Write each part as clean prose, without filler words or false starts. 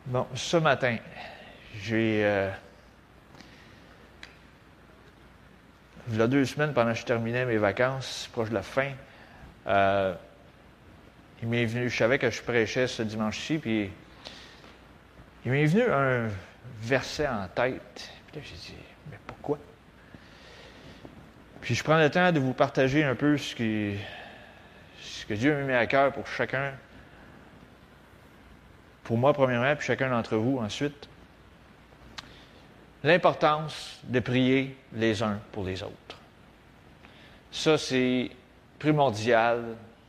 Bon, ce matin, il y a 2 semaines, pendant que je terminais mes vacances, proche de la fin, il m'est venu, je savais que je prêchais ce dimanche-ci, puis il m'est venu un verset en tête. Puis là, j'ai dit, mais pourquoi? Puis je prends le temps de vous partager un peu ce que Dieu m'a mis à cœur pour chacun. Pour moi, premièrement, puis chacun d'entre vous, ensuite. L'importance de prier les uns pour les autres. Ça, c'est primordial.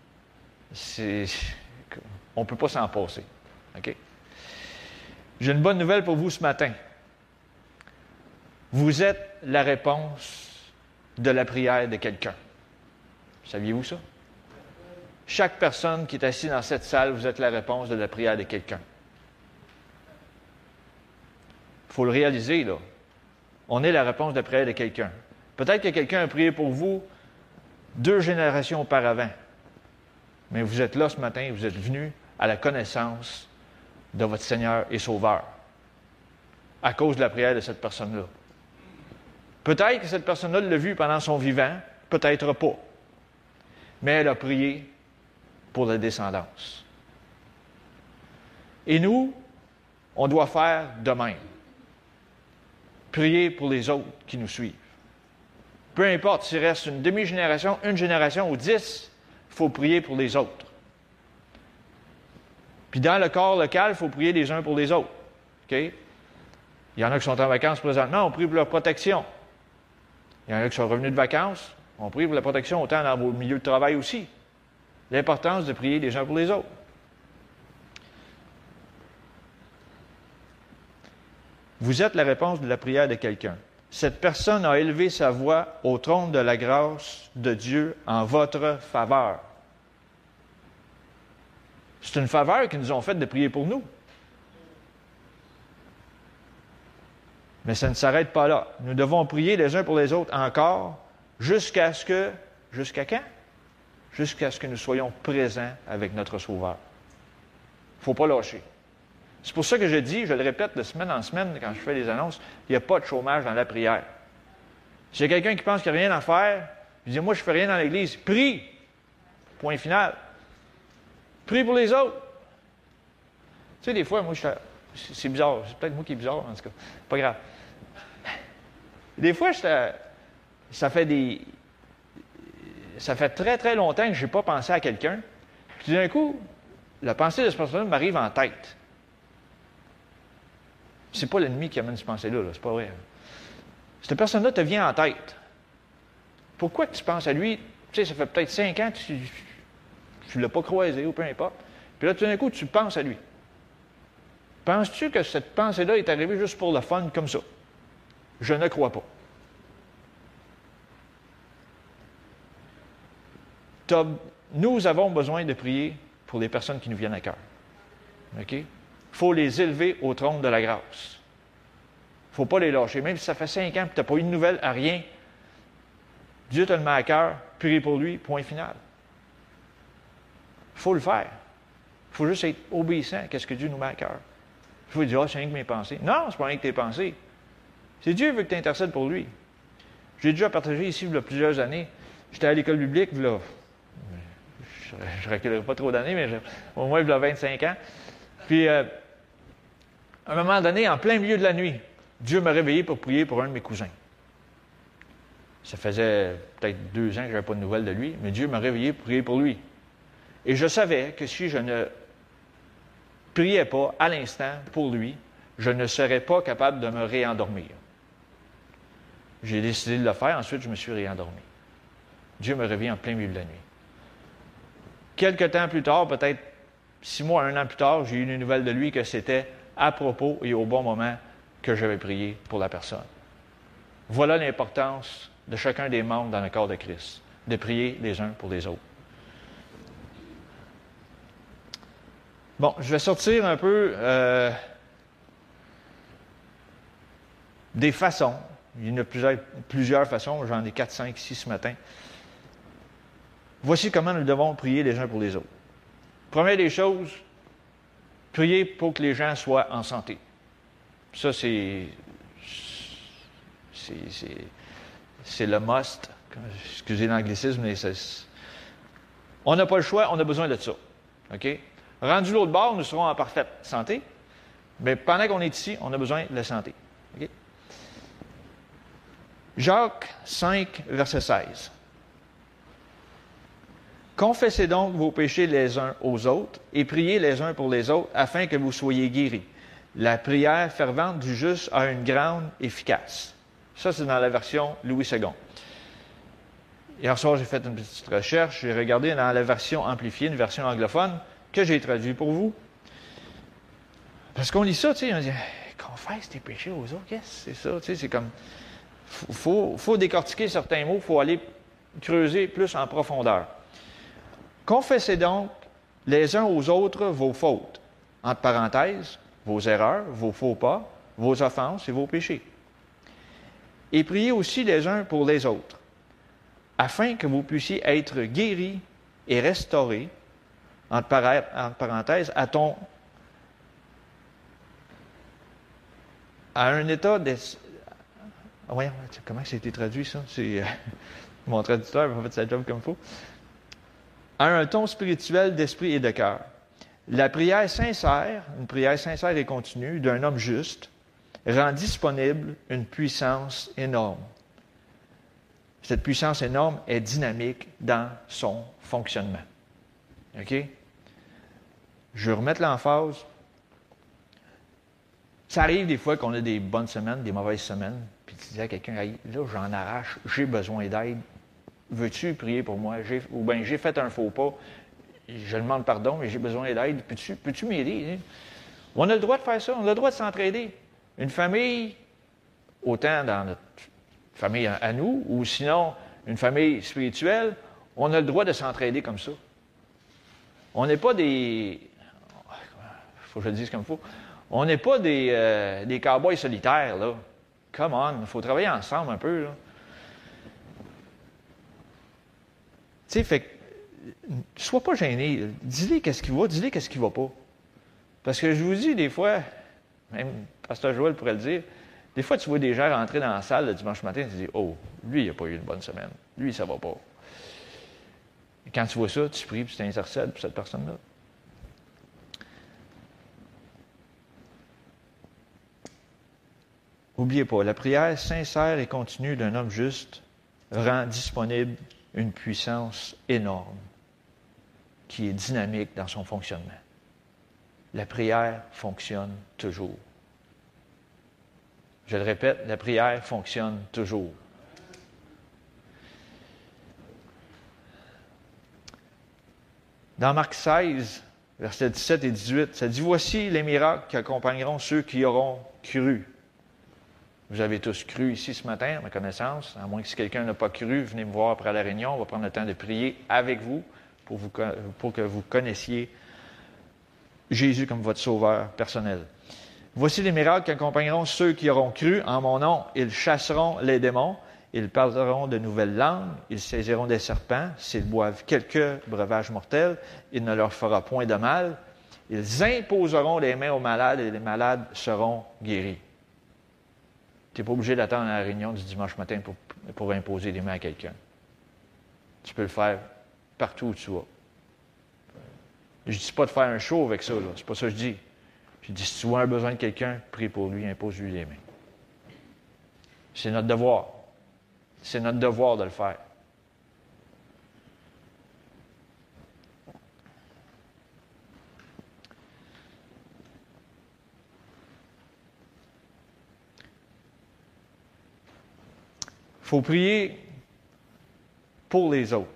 On ne peut pas s'en passer. OK? J'ai une bonne nouvelle pour vous ce matin. Vous êtes la réponse de la prière de quelqu'un. Saviez-vous ça? Chaque personne qui est assise dans cette salle, vous êtes la réponse de la prière de quelqu'un. Il faut le réaliser, là. On est la réponse de la prière de quelqu'un. Peut-être que quelqu'un a prié pour vous 2 générations auparavant. Mais vous êtes là ce matin, vous êtes venus à la connaissance de votre Seigneur et Sauveur à cause de la prière de cette personne-là. Peut-être que cette personne-là l'a vu pendant son vivant, peut-être pas. Mais elle a prié pour la descendance. Et nous, on doit faire de même. Prier pour les autres qui nous suivent. Peu importe s'il reste une demi-génération, une génération ou 10, il faut prier pour les autres. Puis dans le corps local, il faut prier les uns pour les autres. OK? Il y en a qui sont en vacances présentement, on prie pour leur protection. Il y en a qui sont revenus de vacances, on prie pour la protection autant dans vos milieux de travail aussi. L'importance de prier les uns pour les autres. Vous êtes la réponse de la prière de quelqu'un. Cette personne a élevé sa voix au trône de la grâce de Dieu en votre faveur. C'est une faveur qu'ils nous ont faite de prier pour nous. Mais ça ne s'arrête pas là. Nous devons prier les uns pour les autres encore jusqu'à quand? Jusqu'à ce que nous soyons présents avec notre Sauveur. Il ne faut pas lâcher. C'est pour ça que je dis, je le répète de semaine en semaine quand je fais les annonces, il n'y a pas de chômage dans la prière. S'il y a quelqu'un qui pense qu'il n'y a rien à faire, je dis, moi je ne fais rien dans l'Église, prie. Point final. Prie pour les autres. Tu sais, des fois, moi, c'est bizarre. C'est peut-être moi qui est bizarre, en tout cas. Pas grave. Des fois, ça fait très, très longtemps que je n'ai pas pensé à quelqu'un. Puis d'un coup, la pensée de cette personne-là m'arrive en tête. C'est pas l'ennemi qui amène cette pensée-là, c'est pas vrai. Cette personne-là te vient en tête. Pourquoi tu penses à lui? Tu sais, ça fait peut-être 5 ans que tu ne l'as pas croisé ou peu importe. Puis là, tout d'un coup, tu penses à lui. Penses-tu que cette pensée-là est arrivée juste pour le fun comme ça? Je ne crois pas. Nous avons besoin de prier pour les personnes qui nous viennent à cœur. OK? Il faut les élever au trône de la grâce. Il ne faut pas les lâcher. Même si ça fait 5 ans et tu n'as pas eu de nouvelles à rien, Dieu te le met à cœur, prie pour lui, point final. Il faut le faire. Il faut juste être obéissant à ce que Dieu nous met à cœur. Il faut dire, c'est rien que mes pensées. Non, c'est pas rien que tes pensées. C'est Dieu qui veut que tu intercèdes pour lui. J'ai déjà partagé ici il y a plusieurs années. J'étais à l'école biblique, là, je ne reculerai pas trop d'années, mais au moins il y a 25 ans. Puis, à un moment donné, en plein milieu de la nuit, Dieu m'a réveillé pour prier pour un de mes cousins. Ça faisait peut-être 2 ans que je n'avais pas de nouvelles de lui, mais Dieu m'a réveillé pour prier pour lui. Et je savais que si je ne priais pas à l'instant pour lui, je ne serais pas capable de me réendormir. J'ai décidé de le faire, ensuite je me suis réendormi. Dieu me réveille en plein milieu de la nuit. Quelque temps plus tard, peut-être 6 mois, 1 an plus tard, j'ai eu une nouvelle de lui que c'était à propos et au bon moment que j'avais prié pour la personne. Voilà l'importance de chacun des membres dans le corps de Christ, de prier les uns pour les autres. Bon, je vais sortir un peu des façons. Il y en a plusieurs façons, j'en ai 4, 5, 6 ce matin. Voici comment nous devons prier les uns pour les autres. Première des choses, Priez pour que les gens soient en santé. Ça, c'est le must. Excusez l'anglicisme, mais on n'a pas le choix, on a besoin de ça. OK? Rendu l'autre bord, nous serons en parfaite santé, mais pendant qu'on est ici, on a besoin de la santé. OK? Jacques 5, verset 16. Confessez donc vos péchés les uns aux autres et priez les uns pour les autres afin que vous soyez guéris. La prière fervente du juste a une grande efficace. Ça, c'est dans la version Louis II. Hier soir, j'ai fait une petite recherche. J'ai regardé dans la version amplifiée, une version anglophone, que j'ai traduite pour vous. Parce qu'on lit ça, tu sais, on dit « Confesse tes péchés aux autres. » Qu'est-ce que c'est ça? Tu sais, c'est comme... faut décortiquer certains mots, il faut aller creuser plus en profondeur. Confessez donc les uns aux autres vos fautes, entre parenthèses, vos erreurs, vos faux pas, vos offenses et vos péchés. Et priez aussi les uns pour les autres, afin que vous puissiez être guéris et restaurés, entre parenthèses, à un état de... Voyons, comment ça a été traduit, ça? C'est mon traducteur m'a fait sa job comme il faut. À un ton spirituel d'esprit et de cœur. La prière sincère, une prière sincère et continue d'un homme juste, rend disponible une puissance énorme. Cette puissance énorme est dynamique dans son fonctionnement. OK? Je vais remettre l'emphase. Ça arrive des fois qu'on a des bonnes semaines, des mauvaises semaines, puis tu dis à quelqu'un, hey, là, j'en arrache, j'ai besoin d'aide. Veux-tu prier pour moi? Ou bien j'ai fait un faux pas, je demande pardon, mais j'ai besoin d'aide. Peux-tu m'aider? Hein? On a le droit de faire ça, on a le droit de s'entraider. Une famille, autant dans notre famille à nous, ou sinon une famille spirituelle, on a le droit de s'entraider comme ça. On n'est pas des... faut que je le dise comme il faut. On n'est pas des cow-boys solitaires, là. Come on, il faut travailler ensemble un peu, là. Tu sais, fait que, sois pas gêné. Dis-lui qu'est-ce qui va, dis-lui qu'est-ce qui va pas. Parce que je vous dis, des fois, même Pasteur Joël pourrait le dire, des fois, tu vois des gens rentrer dans la salle le dimanche matin et tu te dis, oh, lui, il n'a pas eu une bonne semaine. Lui, ça va pas. Et quand tu vois ça, tu pries et tu t'intercèdes pour cette personne-là. N'oubliez pas, la prière sincère et continue d'un homme juste rend disponible une puissance énorme qui est dynamique dans son fonctionnement. La prière fonctionne toujours. Je le répète, la prière fonctionne toujours. Dans Marc 16, versets 17 et 18, ça dit « Voici les miracles qui accompagneront ceux qui auront cru. » Vous avez tous cru ici ce matin, à ma connaissance. À moins que si quelqu'un n'a pas cru, venez me voir après la réunion. On va prendre le temps de prier avec vous pour que vous connaissiez Jésus comme votre sauveur personnel. Voici les miracles qui accompagneront ceux qui auront cru en mon nom. Ils chasseront les démons. Ils parleront de nouvelles langues. Ils saisiront des serpents. S'ils boivent quelques breuvages mortels, il ne leur fera point de mal. Ils imposeront les mains aux malades et les malades seront guéris. Tu n'es pas obligé d'attendre à la réunion du dimanche matin pour imposer les mains à quelqu'un. Tu peux le faire partout où tu vas. Je ne dis pas de faire un show avec ça, là. C'est pas ça que je dis. Je dis, si tu as besoin de quelqu'un, prie pour lui, impose-lui les mains. C'est notre devoir. C'est notre devoir de le faire. Il faut prier pour les autres.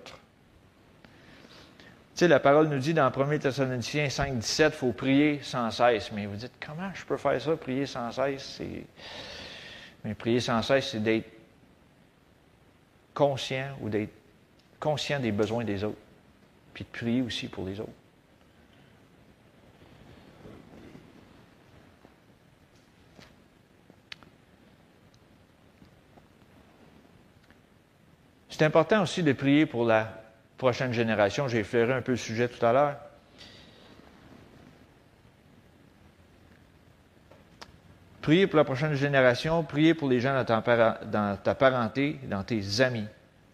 Tu sais, la parole nous dit dans 1 Thessaloniciens 5, 17, il faut prier sans cesse. Mais vous dites, comment je peux faire ça, prier sans cesse? Mais prier sans cesse, c'est d'être conscient ou d'être conscient des besoins des autres. Puis de prier aussi pour les autres. C'est important aussi de prier pour la prochaine génération. J'ai effleuré un peu le sujet tout à l'heure. Priez pour la prochaine génération, priez pour les gens dans ta parenté, dans tes amis.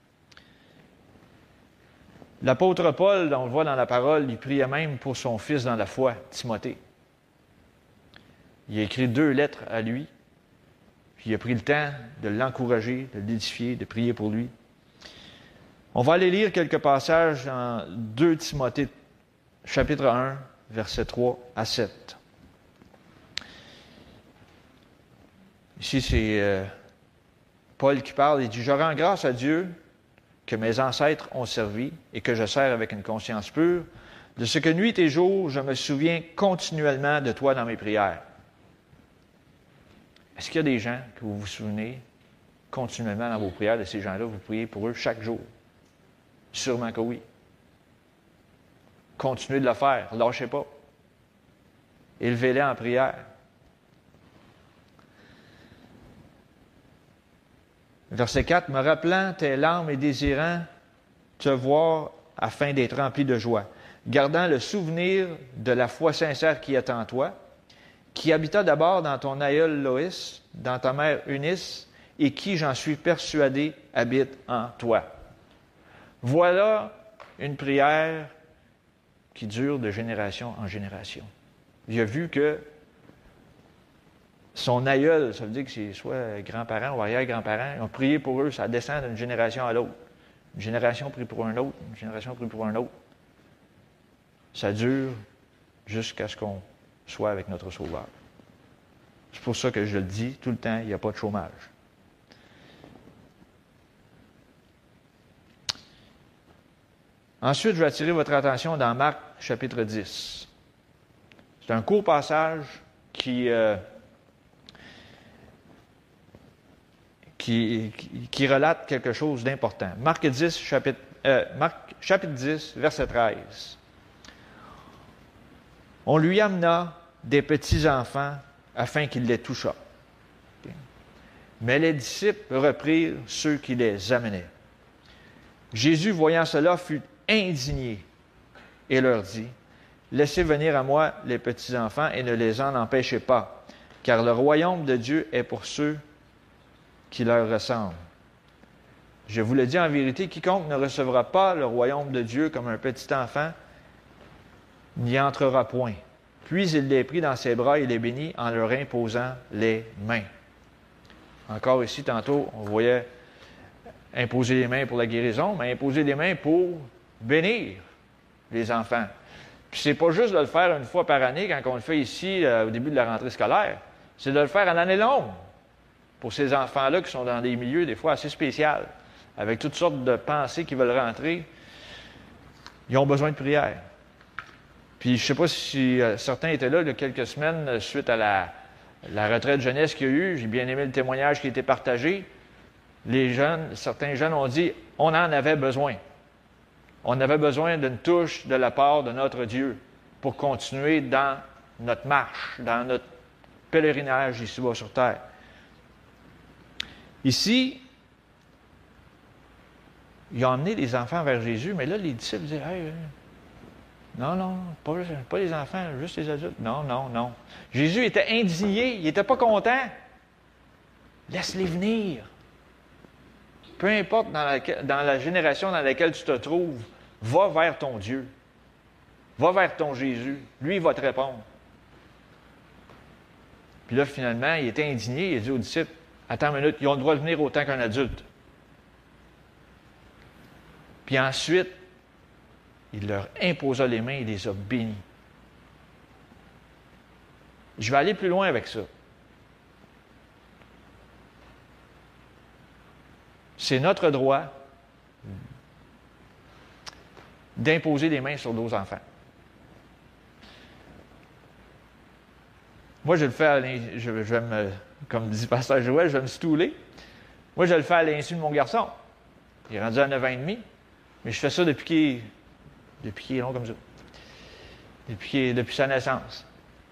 L'apôtre Paul, on le voit dans la parole, il priait même pour son fils dans la foi, Timothée. Il a écrit 2 lettres à lui, puis il a pris le temps de l'encourager, de l'édifier, de prier pour lui. On va aller lire quelques passages dans 2 Timothée, chapitre 1, versets 3 à 7. Ici, c'est Paul qui parle. Il dit « Je rends grâce à Dieu que mes ancêtres ont servi et que je sers avec une conscience pure, de ce que nuit et jour, je me souviens continuellement de toi dans mes prières. » Est-ce qu'il y a des gens que vous vous souvenez continuellement dans vos prières de ces gens-là? Vous priez pour eux chaque jour? Sûrement que oui. Continuez de le faire. Lâchez pas. Élevez-les en prière. Verset 4, « Me rappelant tes larmes et désirant te voir afin d'être rempli de joie, gardant le souvenir de la foi sincère qui est en toi, qui habita d'abord dans ton aïeul Loïs, dans ta mère Eunice, et qui, j'en suis persuadé, habite en toi. » Voilà une prière qui dure de génération en génération. Il a vu que son aïeul, ça veut dire que c'est soit grands-parents ou arrière-grands-parents, ils ont prié pour eux, ça descend d'une génération à l'autre. Une génération prie pour un autre, une génération prie pour un autre. Ça dure jusqu'à ce qu'on soit avec notre Sauveur. C'est pour ça que je le dis tout le temps, il n'y a pas de chômage. Ensuite, je vais attirer votre attention dans Marc, chapitre 10. C'est un court passage qui relate quelque chose d'important. Marc 10, chapitre 10, verset 13. On lui amena des petits-enfants afin qu'il les touchât. Okay. Mais les disciples reprirent ceux qui les amenaient. Jésus, voyant cela, fut indigné et leur dit, « Laissez venir à moi les petits-enfants et ne les en empêchez pas, car le royaume de Dieu est pour ceux qui leur ressemblent. Je vous le dis en vérité, quiconque ne recevra pas le royaume de Dieu comme un petit enfant n'y entrera point. » Puis il les prit dans ses bras et les bénit en leur imposant les mains. Encore ici, tantôt, on voyait imposer les mains pour la guérison, mais imposer les mains pour bénir les enfants. Puis c'est pas juste de le faire une fois par année quand on le fait ici au début de la rentrée scolaire. C'est de le faire en année longue pour ces enfants-là qui sont dans des milieux des fois assez spéciaux, avec toutes sortes de pensées qui veulent rentrer. Ils ont besoin de prière. Puis je ne sais pas si certains étaient là il y a quelques semaines suite à la retraite jeunesse qu'il y a eu. J'ai bien aimé le témoignage qui a été partagé. Certains jeunes ont dit, on en avait besoin. On avait besoin d'une touche de la part de notre Dieu pour continuer dans notre marche, dans notre pèlerinage ici-bas sur terre. Ici, ils ont emmené les enfants vers Jésus, mais là, les disciples disaient, hey, non, pas les enfants, juste les adultes. Non. Jésus était indigné, il n'était pas content. Laisse-les venir. Peu importe dans la génération dans laquelle tu te trouves, va vers ton Dieu. Va vers ton Jésus. Lui, il va te répondre. Puis là, finalement, il était indigné, il a dit aux disciples, attends une minute, ils ont le droit de venir autant qu'un adulte. Puis ensuite, il leur imposa les mains et les a bénis. Je vais aller plus loin avec ça. C'est notre droit d'imposer les mains sur nos enfants. Moi, je le fais je vais me, comme dit Pasteur Joël, je vais me stouler. Moi, je le fais à l'insu de mon garçon. Il est rendu à 9 ans et demi, mais je fais ça depuis qu'il est long comme ça. Depuis sa naissance.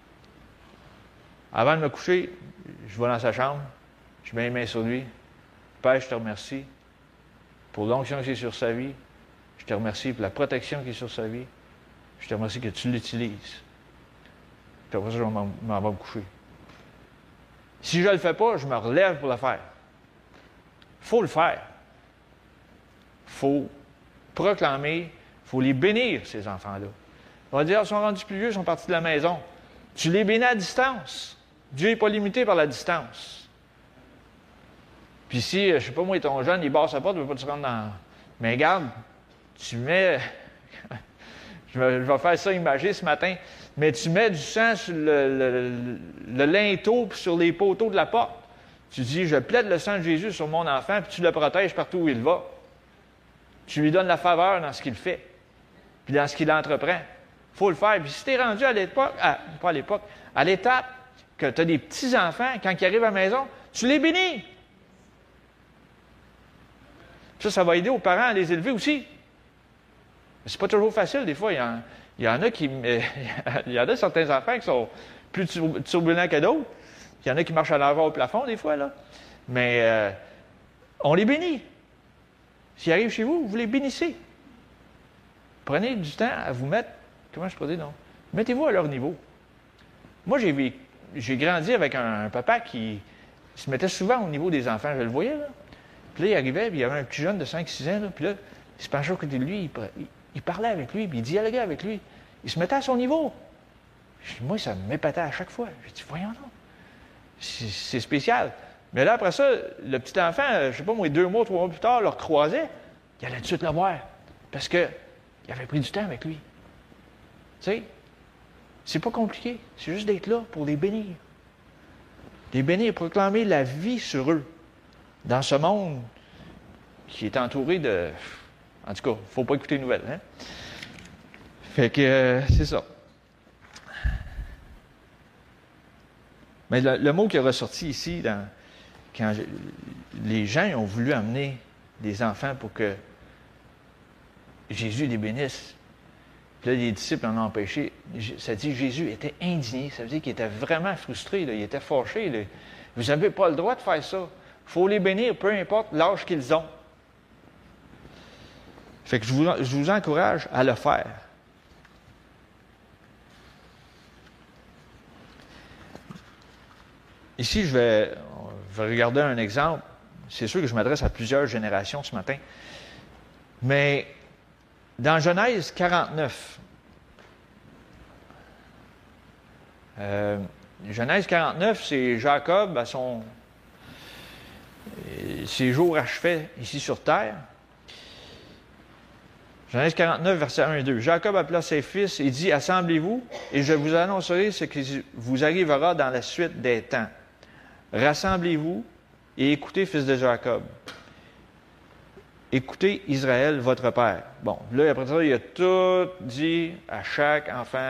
Avant de me coucher, je vais dans sa chambre, je mets les mains sur lui. Père, je te remercie pour l'onction qui est sur sa vie. Je te remercie pour la protection qui est sur sa vie. Je te remercie que tu l'utilises. Puis après ça, je m'en vais me coucher. Si je ne le fais pas, je me relève pour le faire. Il faut le faire. Il faut proclamer, il faut les bénir, ces enfants-là. On va dire, ils sont rendus plus vieux, ils sont partis de la maison. Tu les bénis à distance. Dieu n'est pas limité par la distance. Puis si, je ne sais pas moi, ton jeune, il barre sa porte, il ne veut pas te rendre dans... Mais regarde, tu mets... je vais faire ça imagé ce matin, mais tu mets du sang sur le linteau puis sur les poteaux de la porte. Tu dis, je plaide le sang de Jésus sur mon enfant, puis tu le protèges partout où il va. Tu lui donnes la faveur dans ce qu'il fait, puis dans ce qu'il entreprend. Il faut le faire. Puis si tu es rendu à l'époque, pas à l'époque, à l'étape que tu as des petits-enfants, quand ils arrivent à la maison, tu les bénis. Ça va aider aux parents à les élever aussi. Mais c'est pas toujours facile, des fois. Il y en a qui... il y en a certains enfants qui sont plus turbulents que d'autres. Il y en a qui marchent à l'envers au plafond, des fois, là. Mais on les bénit. S'ils arrivent chez vous, vous les bénissez. Prenez du temps à vous mettre... Comment je peux dire, non? Mettez-vous à leur niveau. Moi, j'ai grandi avec un papa qui se mettait souvent au niveau des enfants. Je le voyais, là. Puis là, il arrivait, puis il y avait un petit jeune de 5-6 ans, là, puis là, il se penchait à côté de lui, il parlait avec lui, puis il dialoguait avec lui. Il se mettait à son niveau. Moi, ça m'épatait à chaque fois. J'ai dit, voyons donc. C'est spécial. Mais là, après ça, le petit enfant, je ne sais pas moi, 2 mois, 3 mois plus tard, le recroisait, il allait tout de suite le voir. Parce qu'il avait pris du temps avec lui. Tu sais, c'est pas compliqué. C'est juste d'être là pour les bénir. Les bénir, proclamer la vie sur eux. Dans ce monde qui est entouré de... En tout cas, il ne faut pas écouter les nouvelles. Hein? Fait que c'est ça. Mais le mot qui est ressorti ici, quand les gens ont voulu amener des enfants pour que Jésus les bénisse, puis là, les disciples en ont empêché. Ça dit que Jésus était indigné. Ça veut dire qu'il était vraiment frustré. Là. Il était fâché. Là. Vous n'avez pas le droit de faire ça. Il faut les bénir, peu importe l'âge qu'ils ont. Fait que je vous encourage à le faire. Ici, je vais regarder un exemple. C'est sûr que je m'adresse à plusieurs générations ce matin. Mais dans Genèse 49, Genèse 49, c'est Jacob à ses jours achevés ici sur terre. Genèse 49, versets 1 et 2. Jacob appela ses fils et dit, « Assemblez-vous, et je vous annoncerai ce qui vous arrivera dans la suite des temps. Rassemblez-vous et écoutez, fils de Jacob. Écoutez Israël, votre père. » Bon, là, après ça, il a tout dit à chaque enfant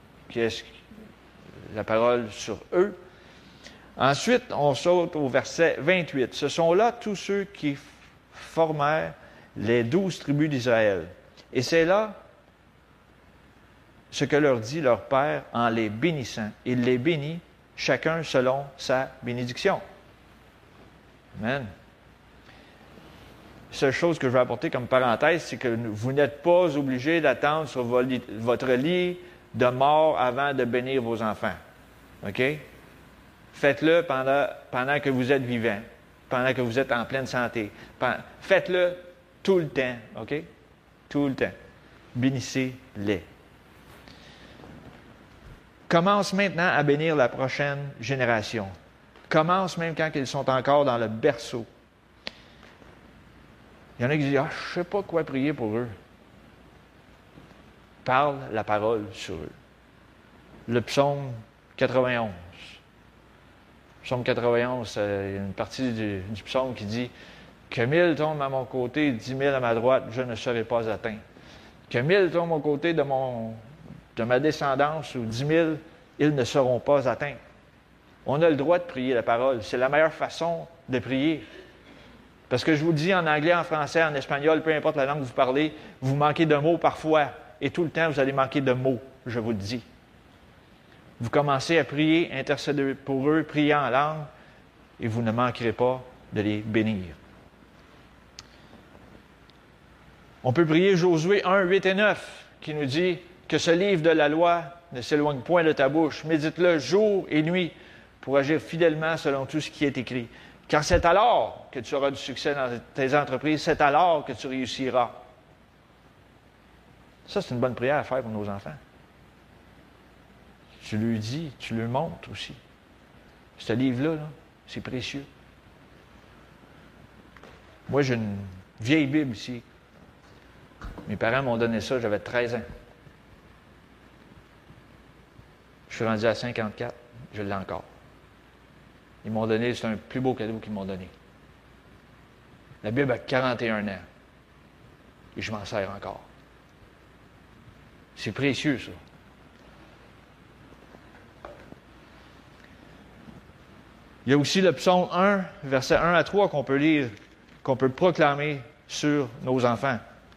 la parole sur eux. Ensuite, on saute au verset 28. « Ce sont là tous ceux qui formèrent les 12 tribus d'Israël. Et c'est là ce que leur dit leur père en les bénissant. Il les bénit, chacun selon sa bénédiction. » Amen. La seule chose que je vais apporter comme parenthèse, c'est que vous n'êtes pas obligés d'attendre sur votre lit de mort avant de bénir vos enfants. OK? Faites-le pendant que vous êtes vivant, pendant que vous êtes en pleine santé. Faites-le tout le temps. OK? Tout le temps. Bénissez-les. Commence maintenant à bénir la prochaine génération. Commence même quand ils sont encore dans le berceau. Il y en a qui disent, « Ah, je ne sais pas quoi prier pour eux. » Parle la parole sur eux. Le psaume 91. Le psaume 91, c'est une partie du psaume qui dit, « Que 1000 tombent à mon côté, 10 000 à ma droite, je ne serai pas atteint. Que 1000 tombent au côté de ma descendance, ou 10 000, ils ne seront pas atteints. » On a le droit de prier la parole. C'est la meilleure façon de prier. Parce que je vous le dis en anglais, en français, en espagnol, peu importe la langue que vous parlez, vous manquez de mots parfois. Et tout le temps, vous allez manquer de mots, je vous le dis. Vous commencez à prier, intercéder pour eux, prier en langue, et vous ne manquerez pas de les bénir. On peut prier Josué 1, 8 et 9, qui nous dit que ce livre de la loi ne s'éloigne point de ta bouche. Médite-le jour et nuit pour agir fidèlement selon tout ce qui est écrit. Car c'est alors que tu auras du succès dans tes entreprises, c'est alors que tu réussiras. Ça, c'est une bonne prière à faire pour nos enfants. Tu lui dis, tu lui montres aussi. Ce livre-là, là, c'est précieux. Moi, j'ai une vieille Bible ici. Mes parents m'ont donné ça, j'avais 13 ans. Je suis rendu à 54, je l'ai encore. Ils m'ont donné, c'est un plus beau cadeau qu'ils m'ont donné. La Bible a 41 ans. Et je m'en sers encore. C'est précieux, ça. Il y a aussi le psaume 1, versets 1 à 3 qu'on peut lire, qu'on peut proclamer sur nos enfants.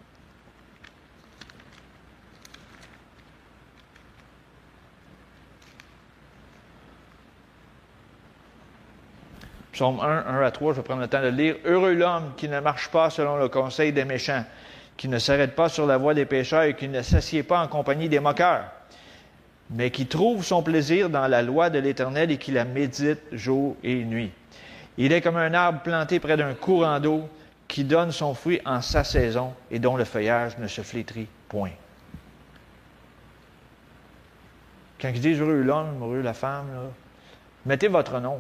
Psaume 1 à 3, je vais prendre le temps de le lire. « Heureux l'homme qui ne marche pas selon le conseil des méchants, qui ne s'arrête pas sur la voie des pécheurs et qui ne s'assied pas en compagnie des moqueurs, mais qui trouve son plaisir dans la loi de l'Éternel et qui la médite jour et nuit. Il est comme un arbre planté près d'un courant d'eau qui donne son fruit en sa saison et dont le feuillage ne se flétrit point. » Quand ils disent « heureux l'homme, heureux la femme », là, mettez votre nom.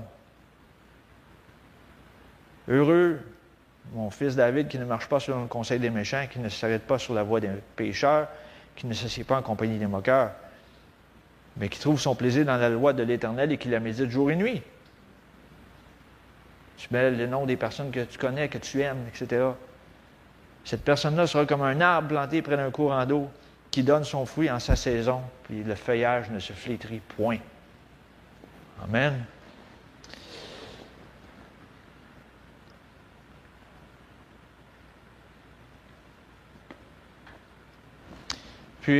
Heureux, mon fils David, qui ne marche pas selon le conseil des méchants, qui ne s'arrête pas sur la voie des pécheurs, qui ne s'assied pas en compagnie des moqueurs, mais qui trouve son plaisir dans la loi de l'Éternel et qui la médite jour et nuit. Tu mets le nom des personnes que tu connais, que tu aimes, etc. Cette personne-là sera comme un arbre planté près d'un courant d'eau qui donne son fruit en sa saison, puis le feuillage ne se flétrit point. Amen. Puis,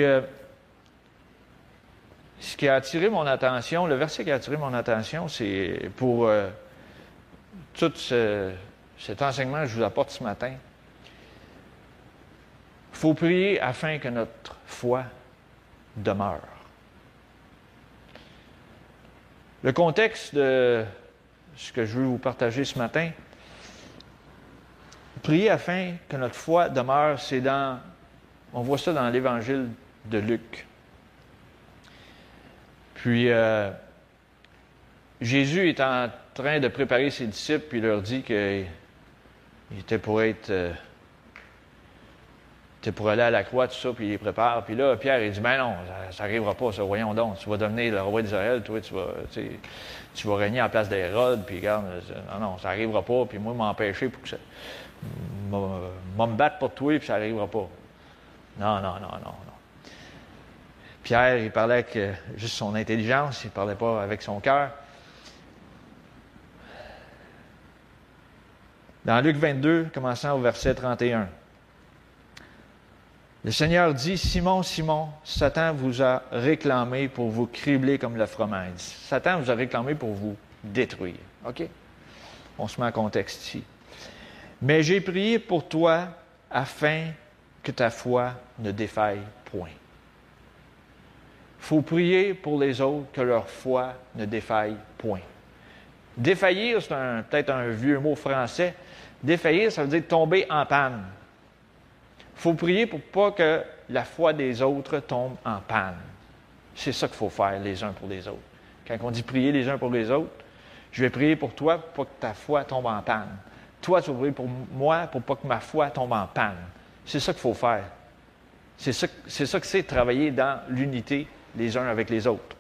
ce qui a attiré mon attention, le verset qui a attiré mon attention, c'est pour tout cet enseignement que je vous apporte ce matin. Il faut prier afin que notre foi demeure. Le contexte de ce que je veux vous partager ce matin, prier afin que notre foi demeure, c'est dans... On voit ça dans l'Évangile de Luc. Puis, Jésus est en train de préparer ses disciples, puis il leur dit qu'il était pour aller à la croix, tout ça, puis il les prépare. Puis là, Pierre, il dit, ben non, ça n'arrivera pas, ça, voyons donc, tu vas devenir le roi d'Israël, toi, tu vas régner en place d'Hérode, puis regarde, non, ça n'arrivera pas, puis moi, m'empêcher pour que ça... me battre pour toi, puis ça n'arrivera pas. Non. Pierre, il parlait avec juste son intelligence, il ne parlait pas avec son cœur. Dans Luc 22, commençant au verset 31, le Seigneur dit, « Simon, Simon, Satan vous a réclamé pour vous cribler comme le fromage. » Satan vous a réclamé pour vous détruire. OK? On se met en contexte ici. « Mais j'ai prié pour toi afin que ta foi ne défaille point. » Il faut prier pour les autres que leur foi ne défaille point. Défaillir, c'est peut-être un vieux mot français. Défaillir, ça veut dire tomber en panne. Il faut prier pour pas que la foi des autres tombe en panne. C'est ça qu'il faut faire les uns pour les autres. Quand on dit prier les uns pour les autres, je vais prier pour toi pour pas que ta foi tombe en panne. Toi, tu vas prier pour moi pour pas que ma foi tombe en panne. C'est ça qu'il faut faire. C'est ça que c'est travailler dans l'unité les uns avec les autres.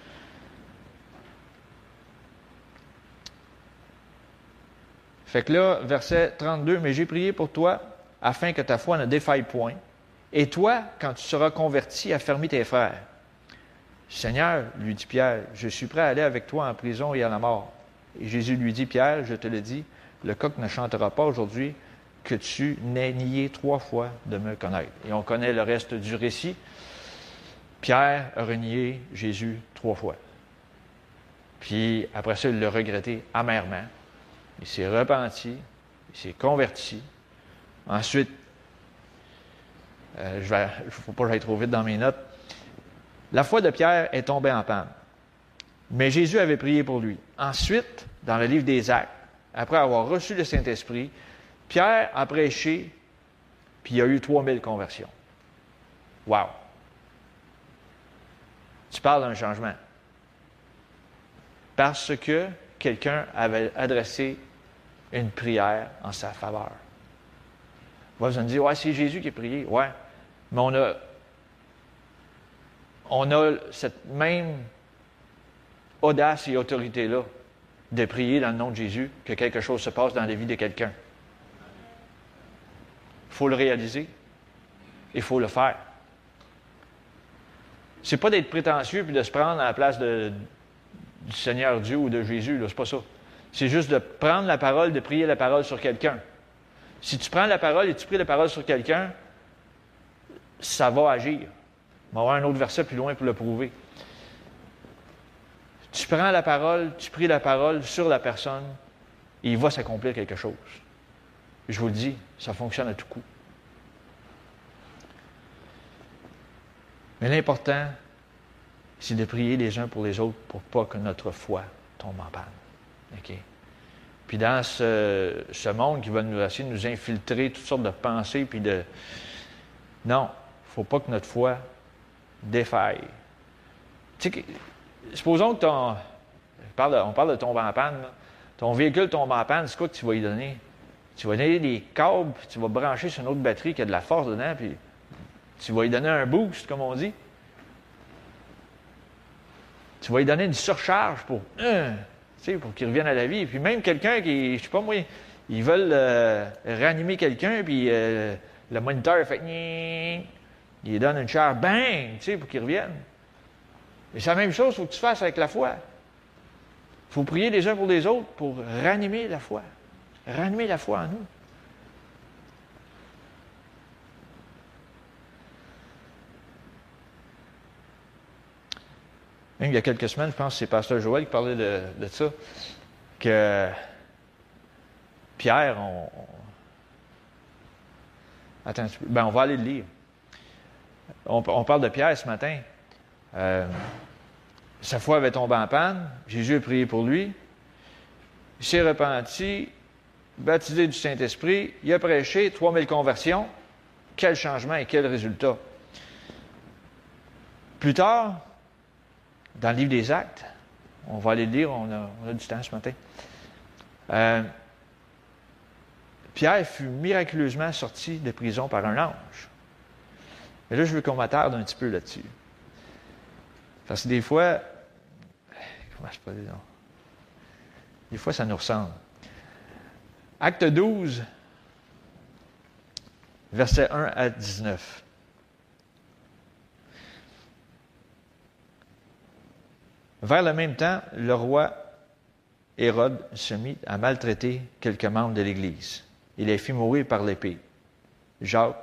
Fait que là, verset 32, « Mais j'ai prié pour toi afin que ta foi ne défaille point. Et toi, quand tu seras converti, affermis tes frères. » « Seigneur, lui dit Pierre, je suis prêt à aller avec toi en prison et à la mort. » Et Jésus lui dit, « Pierre, je te le dis, le coq ne chantera pas aujourd'hui que tu n'aies nié 3 fois de me connaître. » Et on connaît le reste du récit. Pierre a renié Jésus 3 fois. Puis après ça, il l'a regretté amèrement. Il s'est repenti, il s'est converti. Ensuite, il ne faut pas que j'aille trop vite dans mes notes. La foi de Pierre est tombée en panne. Mais Jésus avait prié pour lui. Ensuite, dans le livre des Actes, après avoir reçu le Saint-Esprit, Pierre a prêché, puis il y a eu 3000 conversions. Wow! Tu parles d'un changement. Parce que quelqu'un avait adressé une prière en sa faveur. Vous allez me dire, ouais, c'est Jésus qui a prié. Ouais, mais on a cette même audace et autorité-là de prier dans le nom de Jésus que quelque chose se passe dans la vie de quelqu'un. Il faut le réaliser. Il faut le faire. C'est pas d'être prétentieux puis de se prendre à la place du Seigneur Dieu ou de Jésus, là, c'est pas ça. C'est juste de prendre la parole, de prier la parole sur quelqu'un. Si tu prends la parole et tu pries la parole sur quelqu'un, ça va agir. On va avoir un autre verset plus loin pour le prouver. Tu prends la parole, tu pries la parole sur la personne, et il va s'accomplir quelque chose. Je vous le dis, ça fonctionne à tout coup. Mais l'important, c'est de prier les uns pour les autres pour pas que notre foi tombe en panne. Okay? Puis dans ce monde qui va nous essayer de nous infiltrer toutes sortes de pensées, puis de... Non, il ne faut pas que notre foi défaille. Tu sais, supposons que on parle de tomber en panne, là. Ton véhicule tombe en panne, c'est quoi que tu vas lui donner? Tu vas donner des câbles, puis tu vas brancher sur une autre batterie qui a de la force dedans, puis tu vas lui donner un boost, comme on dit. Tu vas lui donner une surcharge pour qu'il revienne à la vie. Et puis même quelqu'un qui, je sais pas moi, ils veulent réanimer quelqu'un, puis le moniteur fait il lui donne une charge, bang, pour qu'il revienne. Et c'est la même chose, il faut que tu fasses avec la foi. Il faut prier les uns pour les autres pour ranimer la foi. Ranimer la foi en nous. Même il y a quelques semaines, je pense que c'est Pasteur Joël qui parlait de ça, que Pierre, Attends, on va aller le lire. On parle de Pierre ce matin. Sa foi avait tombé en panne. Jésus a prié pour lui. Il s'est repenti, baptisé du Saint-Esprit. Il a prêché 3000 conversions. Quel changement et quel résultat. Plus tard, dans le livre des Actes, on va aller le lire, on a du temps ce matin. Pierre fut miraculeusement sorti de prison par un ange. Et là, je veux qu'on m'attarde un petit peu là-dessus. Parce que des fois, comment je peux dire non? Des fois, ça nous ressemble. Acte 12, versets 1 à 19. Vers le même temps, le roi Hérode se mit à maltraiter quelques membres de l'Église. Il les fit mourir par l'épée. Jacques,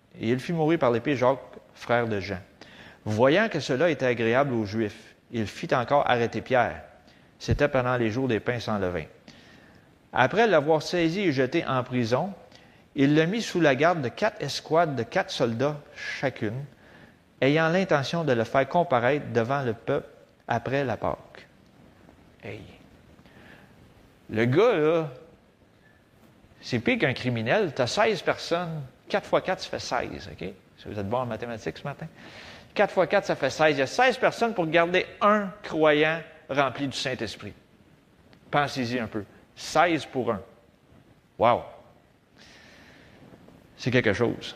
frère de Jean. Voyant que cela était agréable aux Juifs, il fit encore arrêter Pierre. C'était pendant les jours des pains sans levain. Après l'avoir saisi et jeté en prison, il le mit sous la garde de 4 escouades de 4 soldats chacune, ayant l'intention de le faire comparaître devant le peuple après la Pâque. Hey! Le gars, là, c'est pire qu'un criminel. Tu as 16 personnes. 4 x 4, ça fait 16, OK? Si vous êtes bon en mathématiques ce matin. 4 x 4, ça fait 16. Il y a 16 personnes pour garder un croyant rempli du Saint-Esprit. Pensez-y un peu. 16 pour 1. Wow! C'est quelque chose.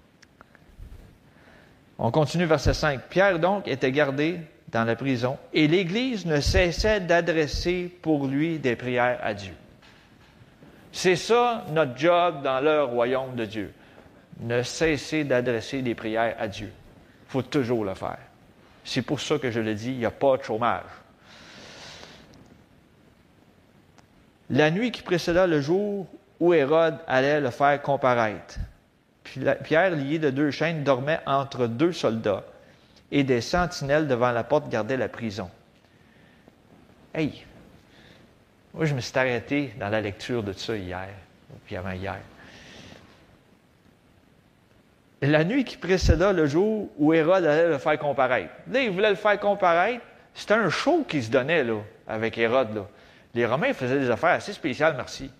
On continue verset 5. Pierre, donc, était gardé dans la prison, et l'Église ne cessait d'adresser pour lui des prières à Dieu. C'est ça notre job dans le royaume de Dieu. Ne cesser d'adresser des prières à Dieu. Il faut toujours le faire. C'est pour ça que je le dis, il n'y a pas de chômage. La nuit qui précéda le jour où Hérode allait le faire comparaître, Pierre, lié de 2 chaînes, dormait entre 2 soldats, et des sentinelles devant la porte gardaient la prison. Hey! Moi, je me suis arrêté dans la lecture de ça hier, puis avant-hier. La nuit qui précéda le jour où Hérode allait le faire comparaître. Là, il voulait le faire comparaître C'était un show qui se donnait là, avec Hérode. Là. Les Romains faisaient des affaires assez spéciales, merci.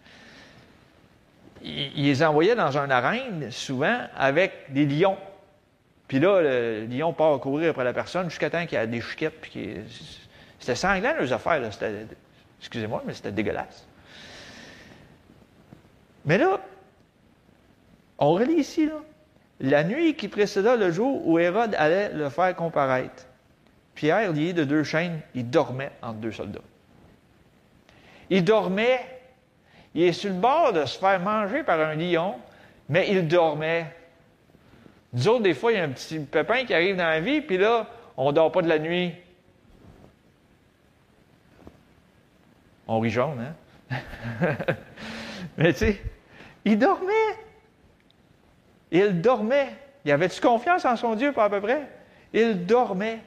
Ils les envoyaient dans une arène, souvent, avec des lions. Puis là, le lion part courir après la personne jusqu'à temps qu'il y a des chiquettes. C'était sanglant, leurs affaires. Là. Excusez-moi, mais c'était dégueulasse. Mais là, on relit ici, là, la nuit qui précéda le jour où Hérode allait le faire comparaître. Pierre, lié de 2 chaînes, il dormait entre 2 soldats. Il dormait, il est sur le bord de se faire manger par un lion, mais il dormait. Nous autres, des fois, il y a un petit pépin qui arrive dans la vie, puis là, on ne dort pas de la nuit. On rit jaune, hein? Mais tu sais, il dormait. Il dormait. Il avait-tu confiance en son Dieu, pas à peu près? Il dormait.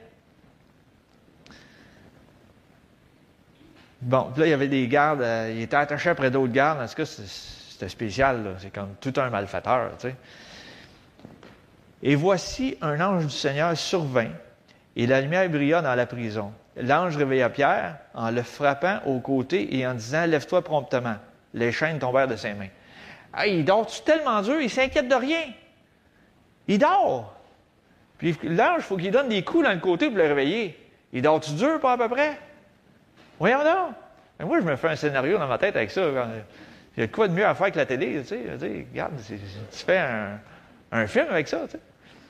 Bon, puis là, il y avait des gardes. Il était attaché après d'autres gardes. En tout cas, c'était spécial. Là. C'est comme tout un malfaiteur, tu sais. Et voici un ange du Seigneur survint, et la lumière brilla dans la prison. L'ange réveilla Pierre en le frappant au côté et en disant « Lève-toi promptement ». Les chaînes tombèrent de ses mains. Hey, il dort-tu tellement dur, il s'inquiète de rien. Il dort. Puis l'ange, il faut qu'il donne des coups dans le côté pour le réveiller. Il dort-tu dur, pas à peu près? Voyons donc. Et moi, je me fais un scénario dans ma tête avec ça. Il y a quoi de mieux à faire que la télé, tu sais. Regarde, tu fais un film avec ça, tu sais.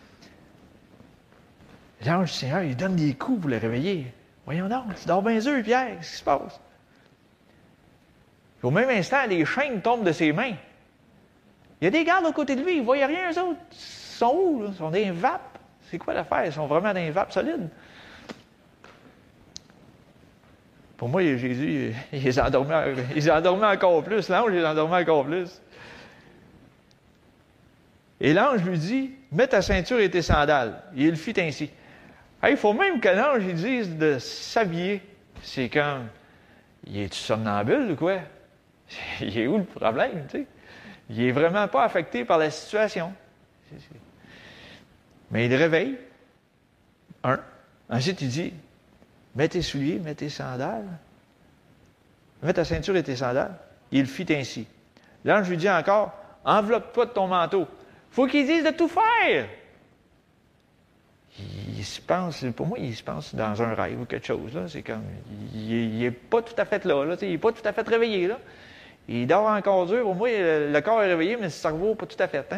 L'ange du Seigneur, il donne des coups pour le réveiller. Voyons donc, tu dors bien dur, Pierre, qu'est-ce qui se passe? Au même instant, les chaînes tombent de ses mains. Il y a des gardes à côté de lui, ils ne voyaient rien, eux autres. Ils sont où, là? Ils sont dans les vapes. C'est quoi l'affaire? Ils sont vraiment dans les vapes solides. Pour moi, Jésus, il les a endormis encore plus. L'ange les a endormis encore plus. Et l'ange lui dit, « Mets ta ceinture et tes sandales. » Et il fit ainsi. Il faut même que l'ange il dise de s'habiller. C'est comme, il est-tu somnambule ou quoi? Il est où le problème, tu sais? Il n'est vraiment pas affecté par la situation. Mais il le réveille. Ensuite, il dit, mets tes souliers, mets tes sandales. Mets ta ceinture et tes sandales. Il fit ainsi. L'ange lui dit encore, enveloppe-toi de ton manteau. Faut qu'il dise de tout faire. Il se pense, pour moi, il se pense dans un rêve ou quelque chose. Là. C'est comme, il n'est pas tout à fait là. Il n'est pas tout à fait réveillé. Là. Il dort encore dur. Pour moi, le corps est réveillé, mais le cerveau, pas tout à fait. Hein?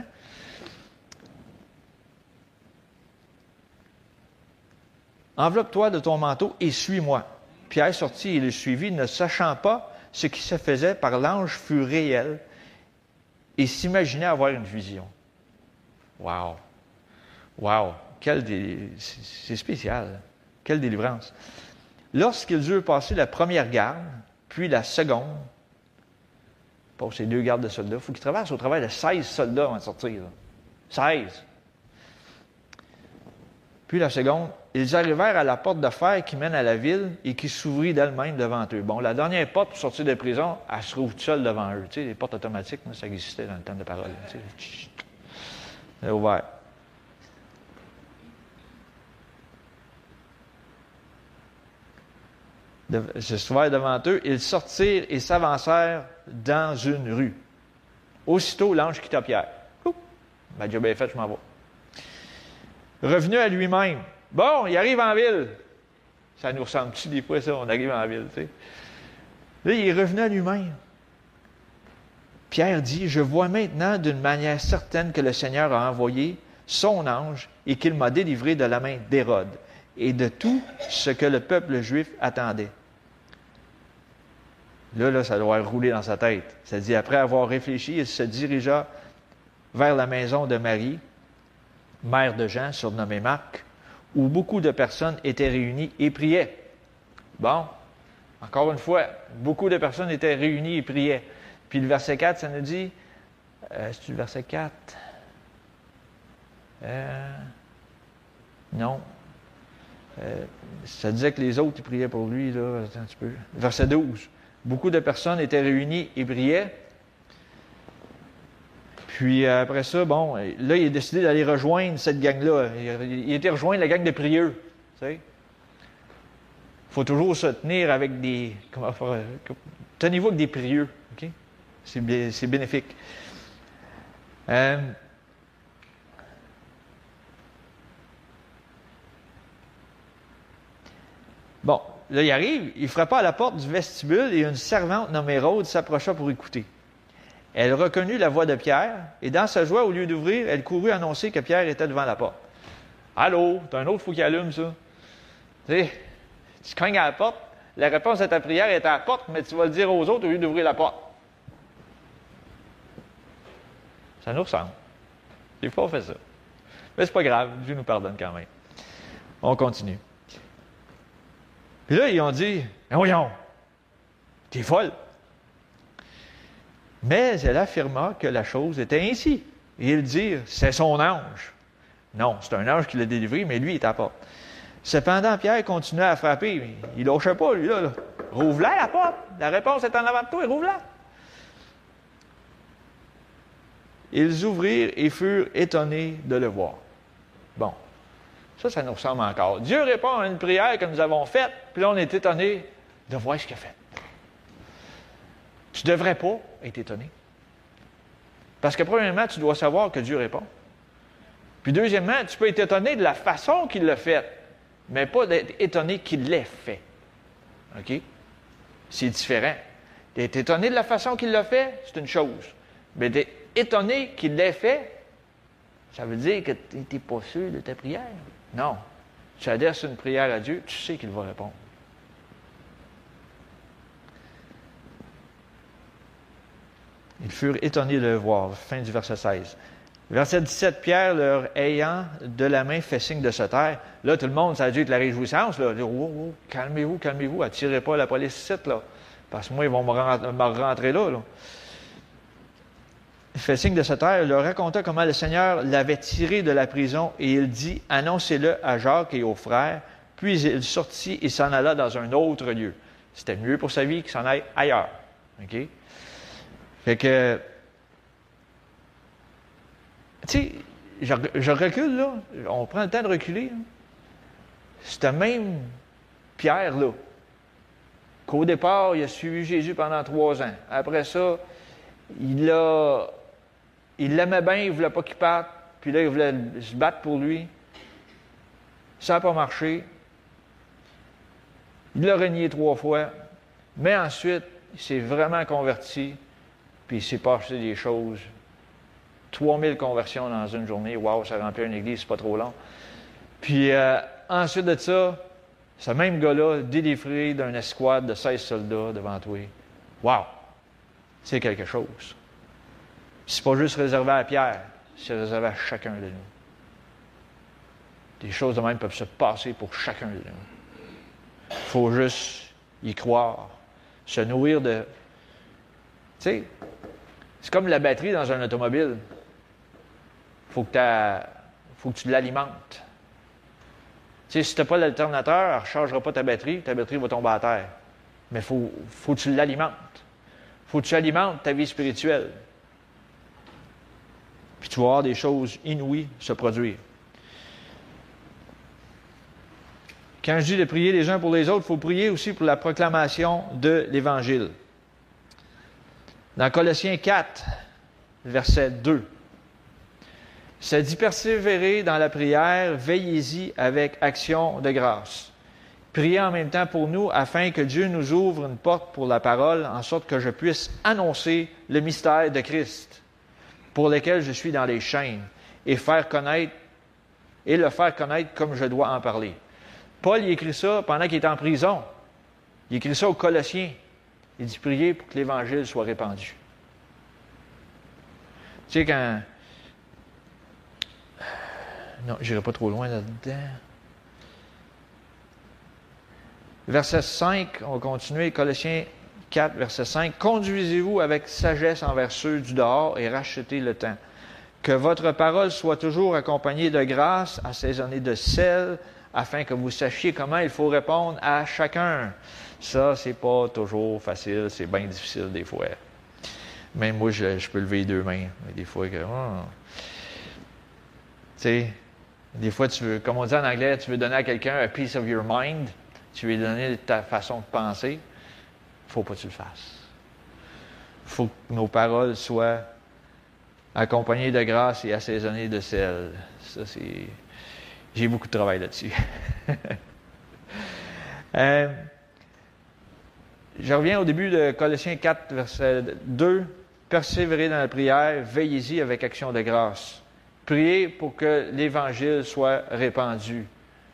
Enveloppe-toi de ton manteau et suis-moi. Pierre sortit et le suivit, ne sachant pas ce qui se faisait par l'ange fut réel et s'imaginait avoir une vision. Wow! Wow! C'est spécial. Quelle délivrance. Lorsqu'ils eurent passé la première garde, puis la seconde, pour ces 2 gardes de soldats, il faut qu'ils traversent au travers de 16 soldats avant de sortir. Là. 16! Puis la seconde, ils arrivèrent à la porte de fer qui mène à la ville et qui s'ouvrit d'elle-même devant eux. Bon, la dernière porte pour sortir de prison, elle se trouve toute seule devant eux. Tu sais, les portes automatiques, ça existait dans le temps de parole. Tu sais. C'est ouvert. Se trouvèrent devant eux, ils sortirent et s'avancèrent dans une rue. Aussitôt, l'ange quitta Pierre. Ma job est faite, je m'en vais. Revenu à lui-même. Bon, il arrive en ville. Ça nous ressemble-tu des fois, ça? On arrive en ville, tu sais. Là, il est revenu à lui-même. Pierre dit, « Je vois maintenant d'une manière certaine que le Seigneur a envoyé son ange et qu'il m'a délivré de la main d'Hérode et de tout ce que le peuple juif attendait. » Là, ça doit rouler dans sa tête. Ça dit, après avoir réfléchi, il se dirigea vers la maison de Marie, mère de Jean, surnommée Marc, où beaucoup de personnes étaient réunies et priaient. Bon, encore une fois, beaucoup de personnes étaient réunies et priaient. Puis le verset 4, ça nous dit, c'est-tu le verset 4? Non. Ça disait que les autres, ils priaient pour lui, là, attends un petit peu. Verset 12. Beaucoup de personnes étaient réunies et priaient. Puis après ça, bon, là, il a décidé d'aller rejoindre cette gang-là. Il était rejoindre la gang de prieux, tu sais. faut toujours se tenir avec des... tenez-vous avec des prieux. Okay? C'est bénéfique. Bon, là, il arrive, il frappa à la porte du vestibule et une servante nommée Rhode s'approcha pour écouter. Elle reconnut la voix de Pierre et dans sa joie, au lieu d'ouvrir, elle courut annoncer que Pierre était devant la porte. « Allô, t'as un autre fou qui allume ça. » Tu sais, tu cognes à la porte, la réponse à ta prière est à la porte, mais tu vas le dire aux autres au lieu d'ouvrir la porte. Ça nous ressemble. Des fois, on fait ça. Mais c'est pas grave, Dieu nous pardonne quand même. On continue. Puis là, ils ont dit, « Voyons, t'es folle. » Mais elle affirma que la chose était ainsi. Et ils dirent, « C'est son ange. » Non, c'est un ange qui l'a délivré, mais lui, il est à la porte. Cependant, Pierre continuait à frapper. Mais il lâchait pas, lui, là. Rouvre-la, la porte. La réponse est en avant de toi, rouvre-la. Ils ouvrirent et furent étonnés de le voir. Bon. Ça nous ressemble encore. Dieu répond à une prière que nous avons faite, puis là, on est étonné de voir ce qu'il a fait. Tu ne devrais pas être étonné. Parce que, premièrement, tu dois savoir que Dieu répond. Puis, deuxièmement, tu peux être étonné de la façon qu'il l'a fait, mais pas d'être étonné qu'il l'ait fait. OK? C'est différent. D'être étonné de la façon qu'il l'a fait, c'est une chose. Mais d'être étonné qu'il l'ait fait, ça veut dire que tu n'es pas sûr de ta prière. Non. Tu adresses une prière à Dieu, tu sais qu'il va répondre. Ils furent étonnés de le voir. Fin du verset 16. Verset 17, Pierre, leur ayant de la main fait signe de se taire. Là, tout le monde, ça a dû être la réjouissance. Là. Oh, calmez-vous, calmez-vous. Attirez pas la police ici, là. Parce que moi, ils vont me rentrer là. Il fait signe de se taire. Il leur raconta comment le Seigneur l'avait tiré de la prison et il dit, annoncez-le à Jacques et aux frères. Puis il sortit et s'en alla dans un autre lieu. C'était mieux pour sa vie qu'il s'en aille ailleurs. OK? Fait que, tu sais, je recule, là. On prend le temps de reculer. Là. C'était même Pierre, là, qu'au départ, il a suivi Jésus pendant 3 ans. Après ça, il l'aimait bien, il ne voulait pas qu'il parte. Puis là, il voulait se battre pour lui. Ça n'a pas marché. Il l'a renié 3 fois. Mais ensuite, il s'est vraiment converti. Puis il s'est passé des choses. 3000 conversions dans une journée. Wow, ça remplit une église, c'est pas trop long. Puis ensuite de ça, ce même gars-là, délivré d'une escouade de 16 soldats devant toi. Wow! C'est quelque chose. C'est pas juste réservé à Pierre, c'est réservé à chacun de nous. Des choses de même peuvent se passer pour chacun de nous. Il faut juste y croire. Se nourrir de... Tu sais, c'est comme la batterie dans un automobile. Faut que tu l'alimentes. Tu sais, si tu n'as pas l'alternateur, elle ne rechargera pas ta batterie va tomber à terre. Mais il faut que tu l'alimentes. Il faut que tu alimentes ta vie spirituelle. Puis tu vas voir des choses inouïes se produire. Quand je dis de prier les uns pour les autres, il faut prier aussi pour la proclamation de l'Évangile. Dans Colossiens 4, verset 2, ça dit « Persévérez dans la prière, veillez-y avec action de grâce. Priez en même temps pour nous, afin que Dieu nous ouvre une porte pour la parole, en sorte que je puisse annoncer le mystère de Christ, pour lequel je suis dans les chaînes, et le faire connaître comme je dois en parler. » Paul, il écrit ça pendant qu'il est en prison. Il écrit ça aux Colossiens. Il dit « Priez pour que l'Évangile soit répandu. » Tu sais, quand... Non, je n'irai pas trop loin là-dedans. Verset 5, on va continuer, Colossiens 4, verset 5. « Conduisez-vous avec sagesse envers ceux du dehors et rachetez le temps. Que votre parole soit toujours accompagnée de grâce, assaisonnée de sel, afin que vous sachiez comment il faut répondre à chacun. » Ça, c'est pas toujours facile, c'est bien difficile des fois. Même moi, je peux lever 2 mains. Mais des fois, tu sais, des fois, tu veux, comme on dit en anglais, tu veux donner à quelqu'un a piece of your mind. tu lui as donné ta façon de penser, il ne faut pas que tu le fasses. Il faut que nos paroles soient accompagnées de grâce et assaisonnées de sel. Ça, c'est... J'ai beaucoup de travail là-dessus. Je reviens au début de Colossiens 4, verset 2. Persévérez dans la prière, veillez-y avec action de grâce. Priez pour que l'Évangile soit répandu.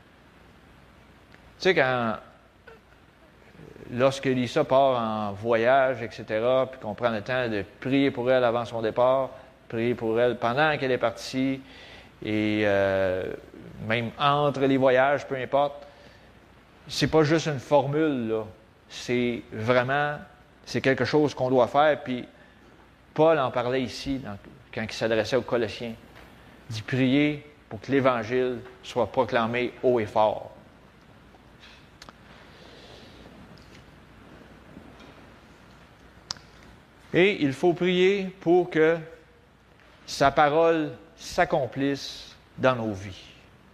Tu sais, lorsque Lisa part en voyage, etc., puis qu'on prend le temps de prier pour elle avant son départ, prier pour elle pendant qu'elle est partie, et même entre les voyages, peu importe, c'est pas juste une formule, là. C'est vraiment, c'est quelque chose qu'on doit faire, puis Paul en parlait ici, quand il s'adressait aux Colossiens. Il dit prier pour que l'Évangile soit proclamé haut et fort. Et il faut prier pour que sa parole s'accomplisse dans nos vies.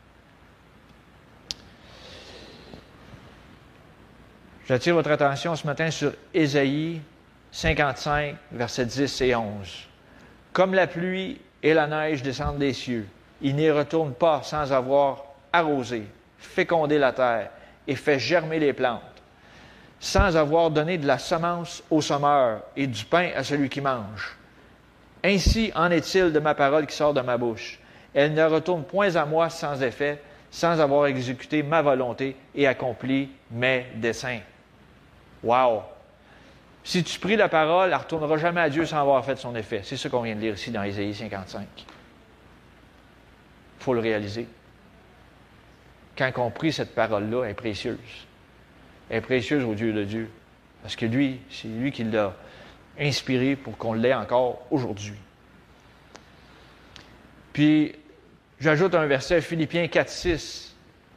J'attire votre attention ce matin sur Ésaïe 55, versets 10 et 11. Comme la pluie et la neige descendent des cieux, il n'y retourne pas sans avoir arrosé, fécondé la terre et fait germer les plantes, sans avoir donné de la semence au semeur et du pain à celui qui mange. Ainsi en est-il de ma parole qui sort de ma bouche. Elle ne retourne point à moi sans effet, sans avoir exécuté ma volonté et accompli mes desseins. Wow! Si tu pries la parole, elle ne retournera jamais à Dieu sans avoir fait son effet. C'est ce qu'on vient de lire ici dans Ésaïe 55. Il faut le réaliser. Quand on prie cette parole-là, elle est précieuse. Elle est précieuse au Dieu de Dieu. Parce que lui, c'est lui qui l'a inspiré pour qu'on l'ait encore aujourd'hui. Puis, j'ajoute un verset, Philippiens 4, 6.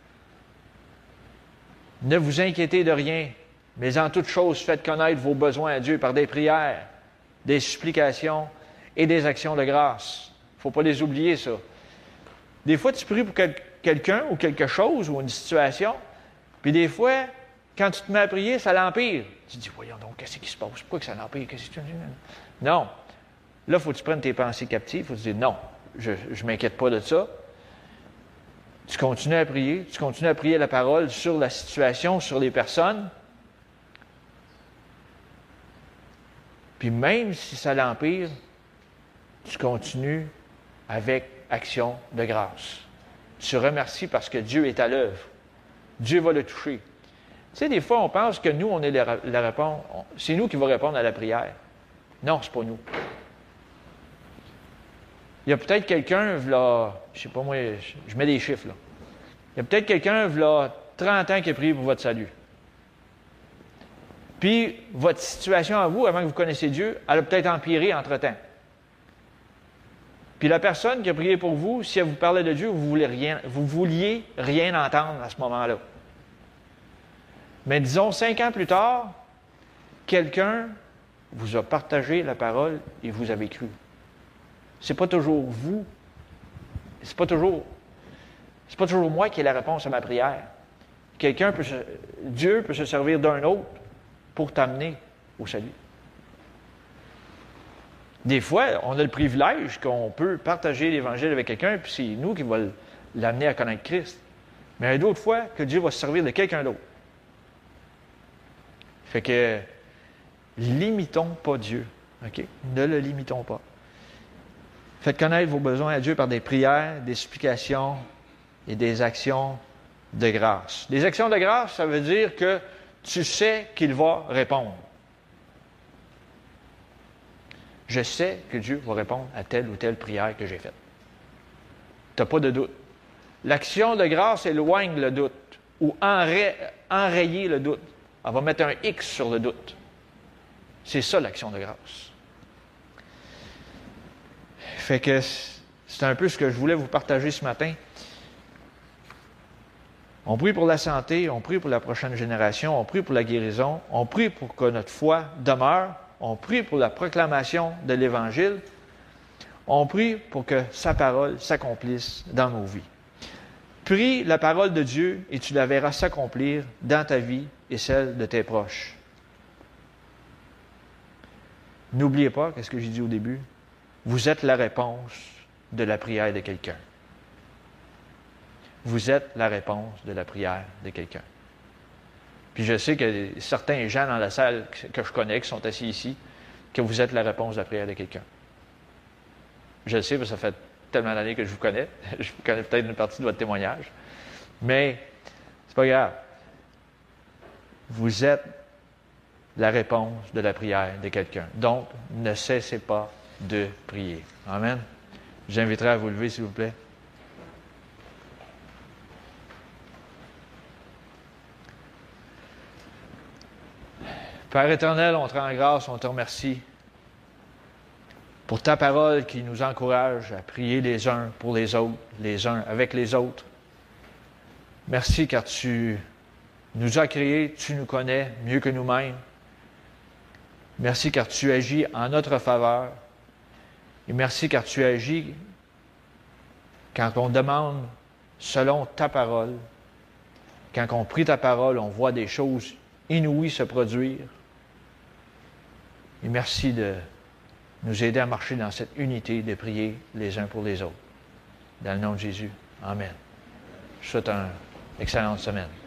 Ne vous inquiétez de rien, mais en toute chose, faites connaître vos besoins à Dieu par des prières, des supplications et des actions de grâce. Il ne faut pas les oublier, ça. Des fois, tu pries pour quelqu'un ou quelque chose ou une situation, puis des fois, quand tu te mets à prier, ça l'empire. Tu te dis, voyons donc, qu'est-ce qui se passe? Pourquoi que ça l'empire? Non. Là, il faut que tu prennes tes pensées captives. Il faut te dire, non, je ne m'inquiète pas de ça. Tu continues à prier la parole sur la situation, sur les personnes. Puis même si ça l'empire, tu continues avec action de grâce. Tu remercies parce que Dieu est à l'œuvre. Dieu va le toucher. Tu sais, des fois, on pense que nous, on est la réponse. C'est nous qui va répondre à la prière. Non, c'est pas nous. Il y a peut-être quelqu'un, là, je sais pas moi, je mets des chiffres, là. Il y a peut-être quelqu'un, là, 30 ans qui a prié pour votre salut. Puis, votre situation à vous, avant que vous connaissiez Dieu, elle a peut-être empiré entre-temps. Puis la personne qui a prié pour vous, si elle vous parlait de Dieu, vous vouliez rien entendre à ce moment-là. Mais disons, 5 ans plus tard, quelqu'un vous a partagé la parole et vous avez cru. C'est pas toujours vous. C'est pas toujours moi qui ai la réponse à ma prière. Dieu peut se servir d'un autre pour t'amener au salut. Des fois, on a le privilège qu'on peut partager l'Évangile avec quelqu'un, puis c'est nous qui va l'amener à connaître Christ. Mais il y a d'autres fois que Dieu va se servir de quelqu'un d'autre. Fait que, limitons pas Dieu. OK? Ne le limitons pas. Faites connaître vos besoins à Dieu par des prières, des supplications et des actions de grâce. Des actions de grâce, ça veut dire que tu sais qu'il va répondre. Je sais que Dieu va répondre à telle ou telle prière que j'ai faite. Tu n'as pas de doute. L'action de grâce éloigne le doute ou enrayer le doute. Elle va mettre un X sur le doute. C'est ça l'action de grâce. Fait que c'est un peu ce que je voulais vous partager ce matin. On prie pour la santé, on prie pour la prochaine génération, on prie pour la guérison, on prie pour que notre foi demeure, on prie pour la proclamation de l'Évangile, on prie pour que sa parole s'accomplisse dans nos vies. pries la parole de Dieu et tu la verras s'accomplir dans ta vie et celle de tes proches. N'oubliez pas, qu'est-ce que j'ai dit au début? Vous êtes la réponse de la prière de quelqu'un. Vous êtes la réponse de la prière de quelqu'un. Puis je sais que certains gens dans la salle que je connais, qui sont assis ici, que vous êtes la réponse de la prière de quelqu'un. Je le sais, parce que ça fait tellement d'années que je vous connais. Je connais peut-être une partie de votre témoignage. Mais c'est pas grave. Vous êtes la réponse de la prière de quelqu'un. Donc, ne cessez pas de prier. Amen. J'inviterai à vous lever, s'il vous plaît. Père éternel, on te rend grâce, on te remercie pour ta parole qui nous encourage à prier les uns pour les autres, les uns avec les autres. Merci car tu nous as créés, tu nous connais mieux que nous-mêmes. Merci car tu agis en notre faveur. Et merci car tu agis quand on demande selon ta parole. Quand on prie ta parole, on voit des choses inouïes se produire. Et merci de nous aider à marcher dans cette unité, de prier les uns pour les autres. Dans le nom de Jésus. Amen. Je vous souhaite une excellente semaine.